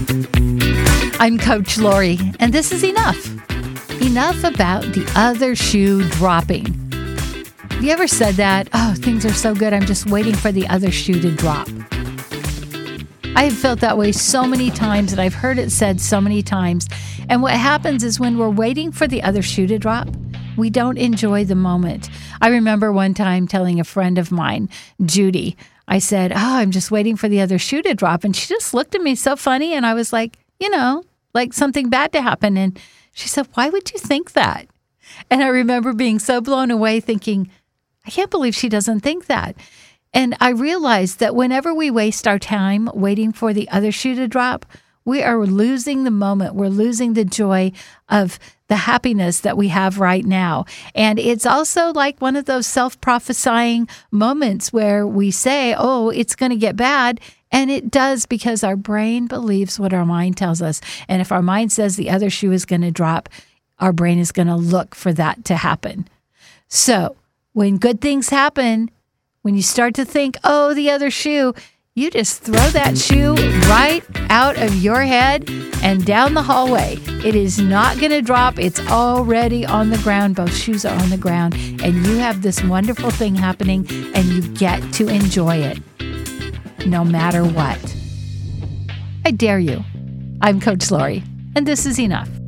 I'm Coach Lori, and this is Enough. Enough about the other shoe dropping. Have you ever said that? Oh, things are so good, I'm just waiting for the other shoe to drop. I have felt that way so many times, and I've heard it said so many times. And what happens is when we're waiting for the other shoe to drop, we don't enjoy the moment. I remember one time telling a friend of mine, Judy, I said, I'm just waiting for the other shoe to drop. And she just looked at me so funny. And I was like, like something bad to happen. And she said, why would you think that? And I remember being so blown away thinking, I can't believe she doesn't think that. And I realized that whenever we waste our time waiting for the other shoe to drop, we are losing the moment. We're losing the joy of the happiness that we have right now. And it's also like one of those self-prophesying moments where we say, it's going to get bad. And it does, because our brain believes what our mind tells us. And if our mind says the other shoe is going to drop, our brain is going to look for that to happen. So when good things happen, when you start to think, the other shoe, you just throw that shoe right out of your head and down the hallway. It is not going to drop. It's already on the ground. Both shoes are on the ground. And you have this wonderful thing happening, and you get to enjoy it no matter what. I dare you. I'm Coach Lori, and this is Enough.